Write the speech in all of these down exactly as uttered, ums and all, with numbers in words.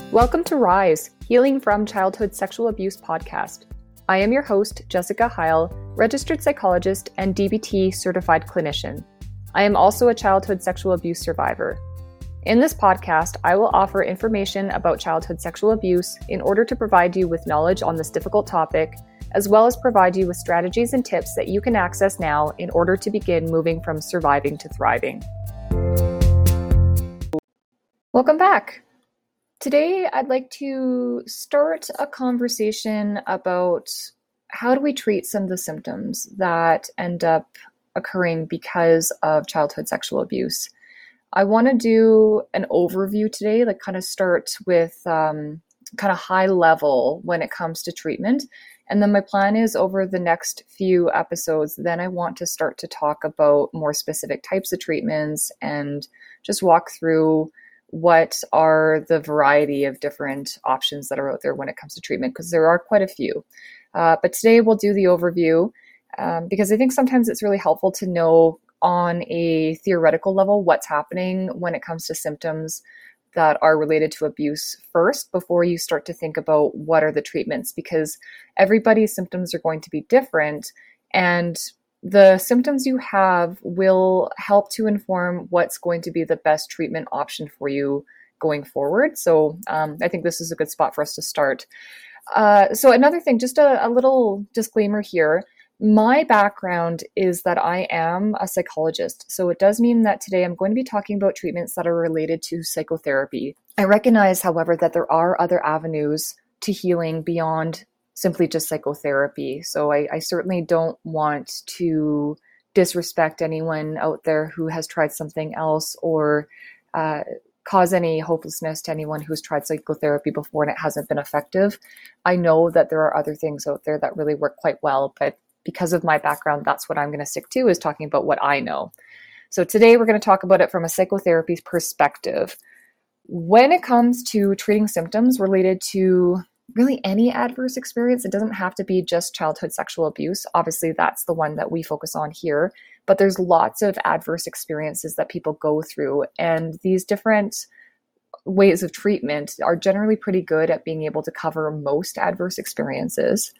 Welcome to Rise, Healing from Childhood Sexual Abuse podcast. I am your host, Jessica Heil, registered psychologist and D B T certified clinician. I am also a childhood sexual abuse survivor. In this podcast, I will offer information about childhood sexual abuse in order to provide you with knowledge on this difficult topic, as well as provide you with strategies and tips that you can access now in order to begin moving from surviving to thriving. Welcome back. Today, I'd like to start a conversation about how do we treat some of the symptoms that end up occurring because of childhood sexual abuse. I want to do an overview today, like kind of start with um, kind of high level when it comes to treatment. And then my plan is over the next few episodes, then I want to start to talk about more specific types of treatments and just walk through what are the variety of different options that are out there when it comes to treatment, because there are quite a few. Uh, but today we'll do the overview um, because I think sometimes it's really helpful to know on a theoretical level what's happening when it comes to symptoms that are related to abuse first before you start to think about what are the treatments, because everybody's symptoms are going to be different, and the symptoms you have will help to inform what's going to be the best treatment option for you going forward. So um, I think this is a good spot for us to start. Uh, so another thing, just a, a little disclaimer here. My background is that I am a psychologist. So it does mean that today I'm going to be talking about treatments that are related to psychotherapy. I recognize, however, that there are other avenues to healing beyond simply just psychotherapy. So I, I certainly don't want to disrespect anyone out there who has tried something else or uh, cause any hopelessness to anyone who's tried psychotherapy before and it hasn't been effective. I know that there are other things out there that really work quite well, but because of my background, that's what I'm going to stick to, is talking about what I know. So today we're going to talk about it from a psychotherapy perspective. When it comes to treating symptoms related to really any adverse experience, it doesn't have to be just childhood sexual abuse. Obviously, that's the one that we focus on here, but there's lots of adverse experiences that people go through, and these different ways of treatment are generally pretty good at being able to cover most adverse experiences.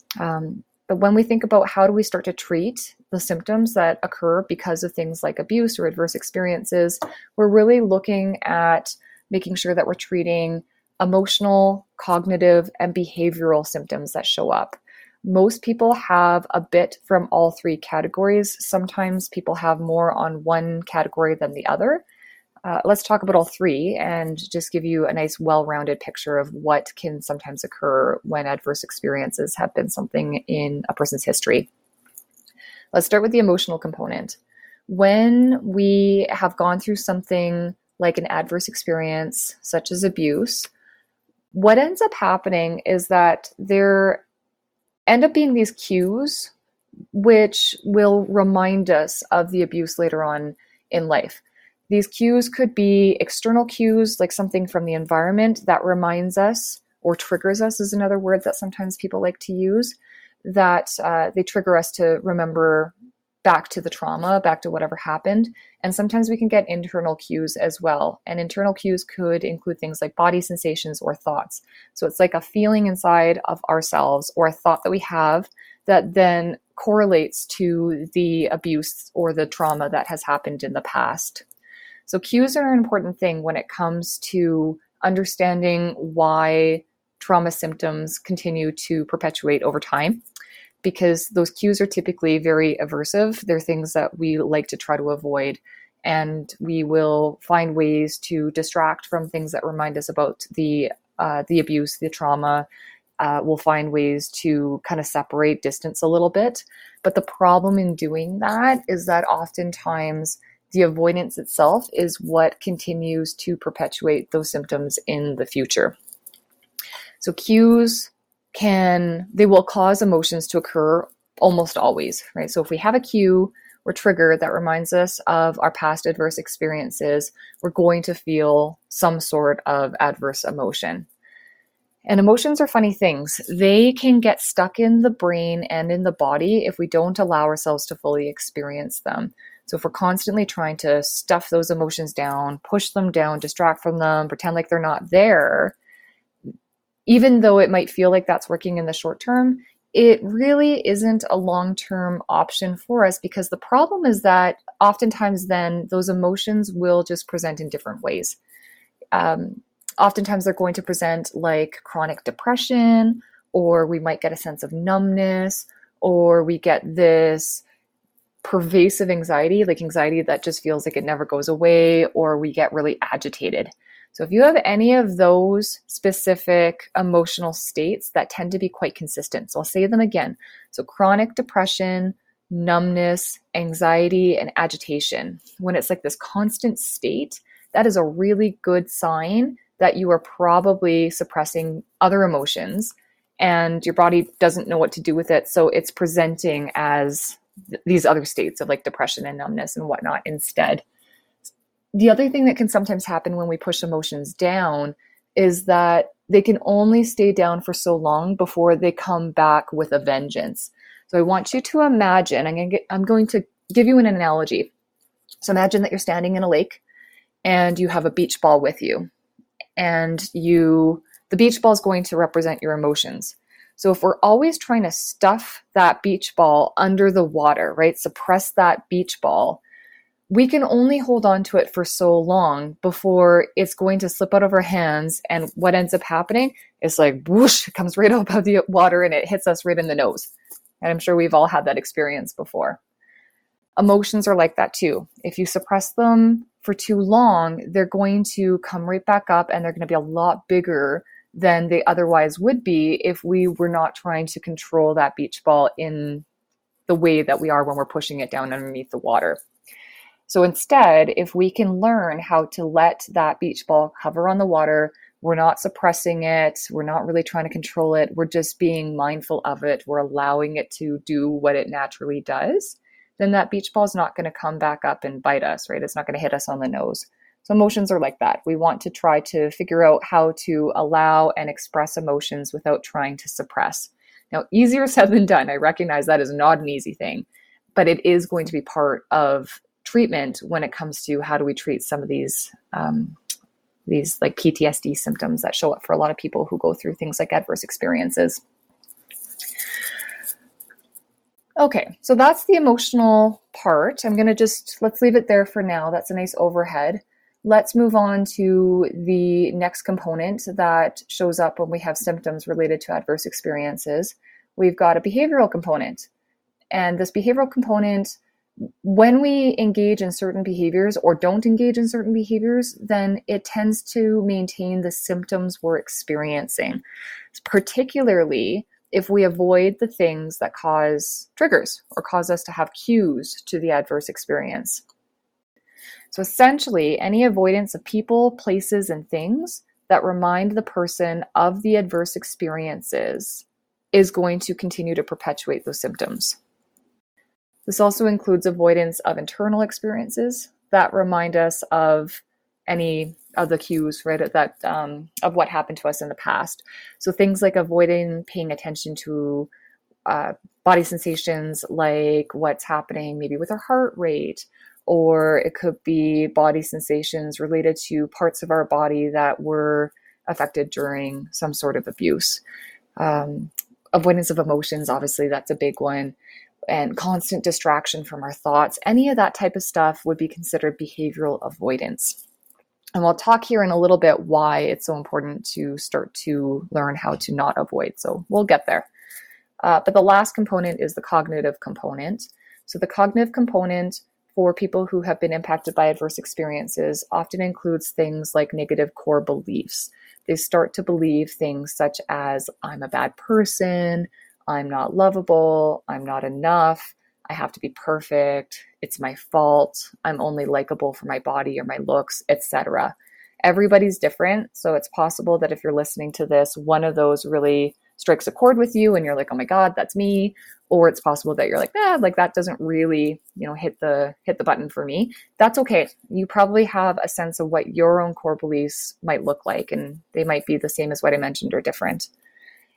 Um, but when we think about how do we start to treat the symptoms that occur because of things like abuse or adverse experiences, we're really looking at making sure that we're treating emotional, cognitive, and behavioral symptoms that show up. Most people have a bit from all three categories. Sometimes people have more on one category than the other. Uh, let's talk about all three and just give you a nice, well-rounded picture of what can sometimes occur when adverse experiences have been something in a person's history. Let's start with the emotional component. When we have gone through something like an adverse experience, such as abuse, what ends up happening is that there end up being these cues which will remind us of the abuse later on in life. These cues could be external cues, like something from the environment that reminds us, or triggers us is another word that sometimes people like to use, that uh, they trigger us to remember back to the trauma, back to whatever happened. And sometimes we can get internal cues as well. And internal cues could include things like body sensations or thoughts. So it's like a feeling inside of ourselves or a thought that we have that then correlates to the abuse or the trauma that has happened in the past. So cues are an important thing when it comes to understanding why trauma symptoms continue to perpetuate over time, because those cues are typically very aversive. They're things that we like to try to avoid, and we will find ways to distract from things that remind us about the uh, the abuse, the trauma. Uh, we'll find ways to kind of separate, distance a little bit. But the problem in doing that is that oftentimes the avoidance itself is what continues to perpetuate those symptoms in the future. So cues can, they will cause emotions to occur almost always, right? So if we have a cue or trigger that reminds us of our past adverse experiences, we're going to feel some sort of adverse emotion. And emotions are funny things. They can get stuck in the brain and in the body if we don't allow ourselves to fully experience them. So if we're constantly trying to stuff those emotions down, push them down, distract from them, pretend like they're not there, even though it might feel like that's working in the short term, it really isn't a long-term option for us, because the problem is that oftentimes then those emotions will just present in different ways. Um, oftentimes they're going to present like chronic depression, or we might get a sense of numbness, or we get this pervasive anxiety, like anxiety that just feels like it never goes away, or we get really agitated. So if you have any of those specific emotional states that tend to be quite consistent, so I'll say them again. So chronic depression, numbness, anxiety, and agitation. When it's like this constant state, that is a really good sign that you are probably suppressing other emotions and your body doesn't know what to do with it. So it's presenting as th- these other states of like depression and numbness and whatnot instead. The other thing that can sometimes happen when we push emotions down is that they can only stay down for so long before they come back with a vengeance. So I want you to imagine, I'm going to, get, I'm going to give you an analogy. So imagine that you're standing in a lake and you have a beach ball with you, and you, the beach ball is going to represent your emotions. So if we're always trying to stuff that beach ball under the water, right, suppress that beach ball, we can only hold on to it for so long before it's going to slip out of our hands. And what ends up happening is like, whoosh, it comes right out of the water and it hits us right in the nose. And I'm sure we've all had that experience before. Emotions are like that too. If you suppress them for too long, they're going to come right back up, and they're going to be a lot bigger than they otherwise would be if we were not trying to control that beach ball in the way that we are when we're pushing it down underneath the water. So instead, if we can learn how to let that beach ball hover on the water, we're not suppressing it, we're not really trying to control it, we're just being mindful of it, we're allowing it to do what it naturally does, then that beach ball is not going to come back up and bite us, right? It's not going to hit us on the nose. So emotions are like that. We want to try to figure out how to allow and express emotions without trying to suppress. Now, easier said than done. I recognize that is not an easy thing, but it is going to be part of treatment when it comes to how do we treat some of these um, these like P T S D symptoms that show up for a lot of people who go through things like adverse experiences. Okay, so that's the emotional part. I'm going to just, let's leave it there for now. That's a nice overhead. Let's move on to the next component that shows up when we have symptoms related to adverse experiences. We've got a behavioral component. And this behavioral component, when we engage in certain behaviors or don't engage in certain behaviors, then it tends to maintain the symptoms we're experiencing, particularly if we avoid the things that cause triggers or cause us to have cues to the adverse experience. So essentially, any avoidance of people, places, and things that remind the person of the adverse experiences is going to continue to perpetuate those symptoms. This also includes avoidance of internal experiences that remind us of any of the cues, right, that um, of what happened to us in the past. So things like avoiding paying attention to uh, body sensations, like what's happening maybe with our heart rate, or it could be body sensations related to parts of our body that were affected during some sort of abuse. Um, avoidance of emotions, obviously, that's a big one. And constant distraction from our thoughts, any of that type of stuff would be considered behavioral avoidance. And we'll talk here in a little bit why it's so important to start to learn how to not avoid. So we'll get there. Uh, but the last component is the cognitive component. So the cognitive component for people who have been impacted by adverse experiences often includes things like negative core beliefs. They start to believe things such as, I'm a bad person, I'm not lovable, I'm not enough, I have to be perfect, it's my fault, I'm only likable for my body or my looks, et cetera. Everybody's different, so it's possible that if you're listening to this, one of those really strikes a chord with you and you're like, oh my God, that's me. Or it's possible that you're like, ah, like that doesn't really, you know, hit the hit the button for me. That's okay. You probably have a sense of what your own core beliefs might look like, and they might be the same as what I mentioned or different.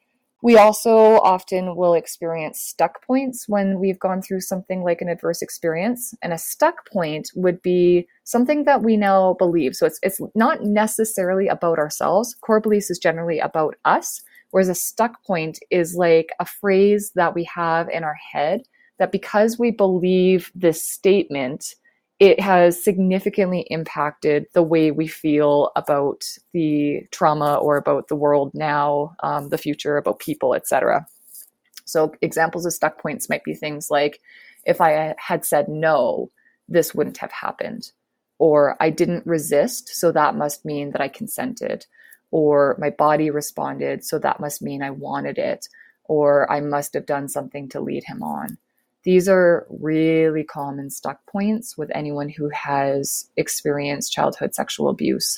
We also often will experience stuck points when we've gone through something like an adverse experience. And a stuck point would be something that we now believe. So it's it's not necessarily about ourselves. Core beliefs is generally about us, whereas a stuck point is like a phrase that we have in our head that because we believe this statement, it has significantly impacted the way we feel about the trauma or about the world now, um, the future, about people, et cetera. So examples of stuck points might be things like, if I had said no, this wouldn't have happened. Or I didn't resist, so that must mean that I consented. Or my body responded, so that must mean I wanted it. Or I must have done something to lead him on. These are really common stuck points with anyone who has experienced childhood sexual abuse.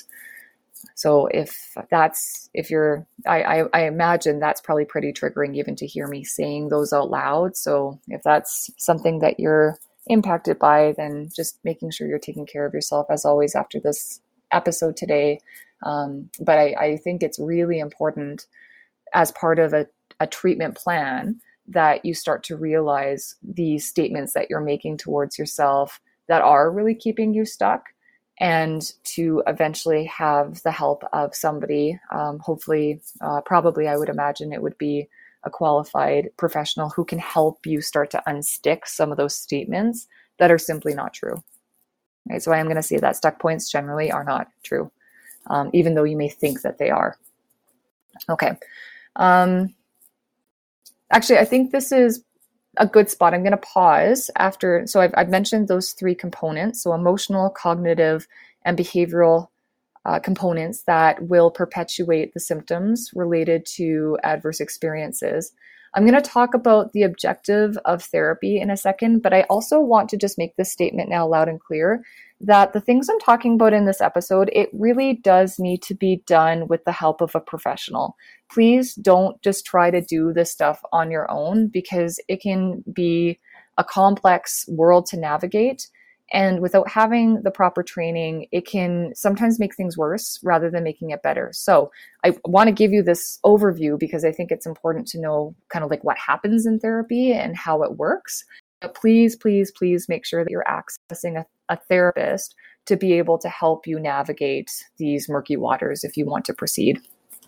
So if that's, if you're, I, I, I imagine that's probably pretty triggering even to hear me saying those out loud. So if that's something that you're impacted by, then just making sure you're taking care of yourself as always after this episode today. Um, but I, I think it's really important as part of a, a treatment plan that you start to realize these statements that you're making towards yourself that are really keeping you stuck, and to eventually have the help of somebody, um, hopefully, uh, probably I would imagine it would be a qualified professional who can help you start to unstick some of those statements that are simply not true. Right? So I am going to say that stuck points generally are not true, um, even though you may think that they are. Okay. Um, Actually, I think this is a good spot. I'm going to pause after. So I've, I've mentioned those three components. So emotional, cognitive, and behavioral uh, components that will perpetuate the symptoms related to adverse experiences. I'm going to talk about the objective of therapy in a second, but I also want to just make this statement now loud and clear that the things I'm talking about in this episode, it really does need to be done with the help of a professional. Please don't just try to do this stuff on your own, because it can be a complex world to navigate. And without having the proper training, it can sometimes make things worse rather than making it better. So I want to give you this overview because I think it's important to know kind of like what happens in therapy and how it works. But please, please, please make sure that you're accessing a, a therapist to be able to help you navigate these murky waters if you want to proceed.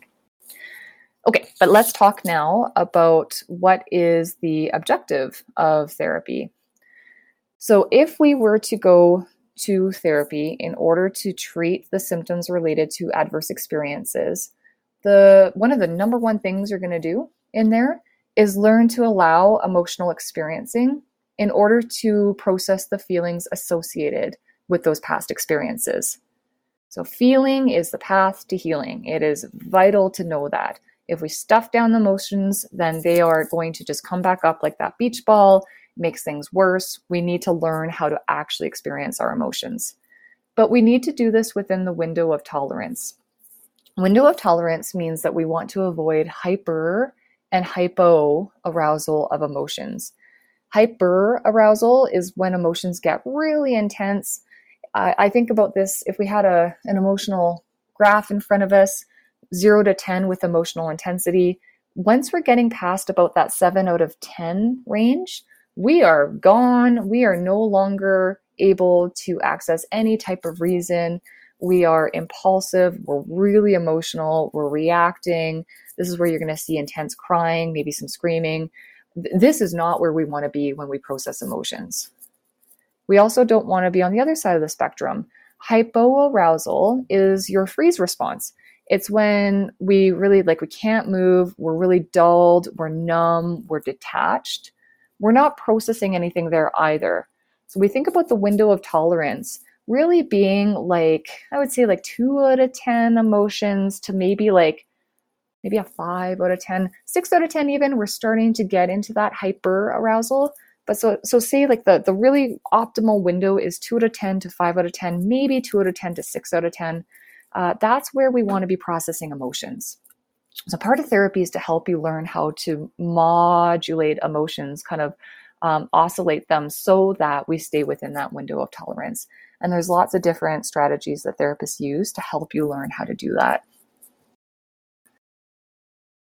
Okay, but let's talk now about what is the objective of therapy. So if we were to go to therapy in order to treat the symptoms related to adverse experiences, the one of the number one things you're going to do in there is learn to allow emotional experiencing in order to process the feelings associated with those past experiences. So feeling is the path to healing. It is vital to know that. If we stuff down the emotions, then they are going to just come back up like that beach ball, makes things worse. We need to learn how to actually experience our emotions. But we need to do this within the window of tolerance. Window of tolerance means that we want to avoid hyper and hypo arousal of emotions. Hyper arousal is when emotions get really intense. I, I think about this, if we had a, an emotional graph in front of us, zero to ten with emotional intensity, once we're getting past about that seven out of ten range, we are gone. We are no longer able to access any type of reason. We are impulsive. We're really emotional. We're reacting. This is where you're going to see intense crying, maybe some screaming. This is not where we want to be when we process emotions. We also don't want to be on the other side of the spectrum. Hypoarousal is your freeze response. It's when we really, like, we can't move, we're really dulled, we're numb, we're detached. We're not processing anything there either. So we think about the window of tolerance really being like, I would say like two out of ten emotions to maybe like, maybe a five out of ten, six out of ten even, we're starting to get into that hyper arousal. But so so say like the, the really optimal window is two out of ten to five out of ten, maybe two out of ten to six out of ten. Uh, that's where we want to be processing emotions. So part of therapy is to help you learn how to modulate emotions, kind of um, oscillate them so that we stay within that window of tolerance. And there's lots of different strategies that therapists use to help you learn how to do that.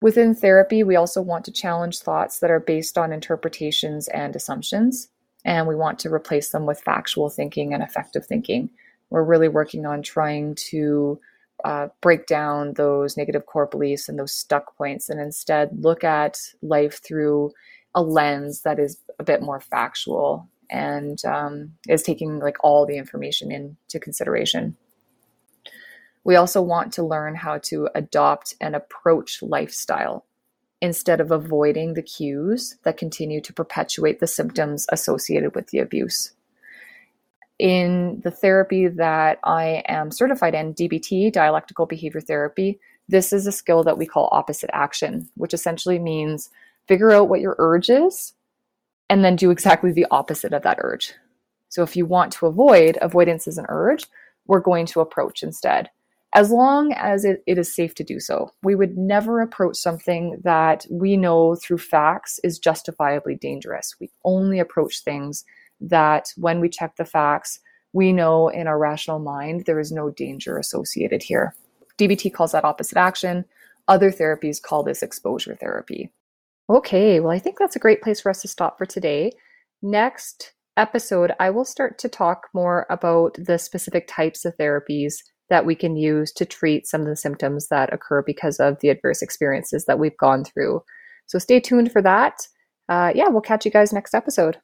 Within therapy, we also want to challenge thoughts that are based on interpretations and assumptions, and we want to replace them with factual thinking and effective thinking. We're really working on trying to uh, break down those negative core beliefs and those stuck points, and instead look at life through a lens that is a bit more factual and um, is taking like all the information into consideration. We also want to learn how to adopt and approach lifestyle instead of avoiding the cues that continue to perpetuate the symptoms associated with the abuse. In the therapy that I am certified in, D B T, dialectical behavior therapy, this is a skill that we call opposite action, which essentially means figure out what your urge is and then do exactly the opposite of that urge. So if you want to avoid, avoidance is an urge, we're going to approach instead, as long as it, it is safe to do so. We would never approach something that we know through facts is justifiably dangerous. We only approach things that when we check the facts, we know in our rational mind there is no danger associated here. D B T calls that opposite action. Other therapies call this exposure therapy. Okay, well, I think that's a great place for us to stop for today. Next episode, I will start to talk more about the specific types of therapies that we can use to treat some of the symptoms that occur because of the adverse experiences that we've gone through. So stay tuned for that. Uh, yeah, we'll catch you guys next episode.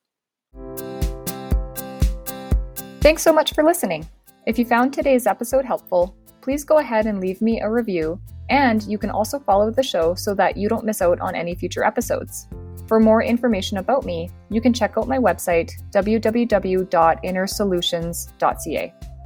Thanks so much for listening. If you found today's episode helpful, please go ahead and leave me a review, and you can also follow the show so that you don't miss out on any future episodes. For more information about me, you can check out my website, w w w dot inner solutions dot c a.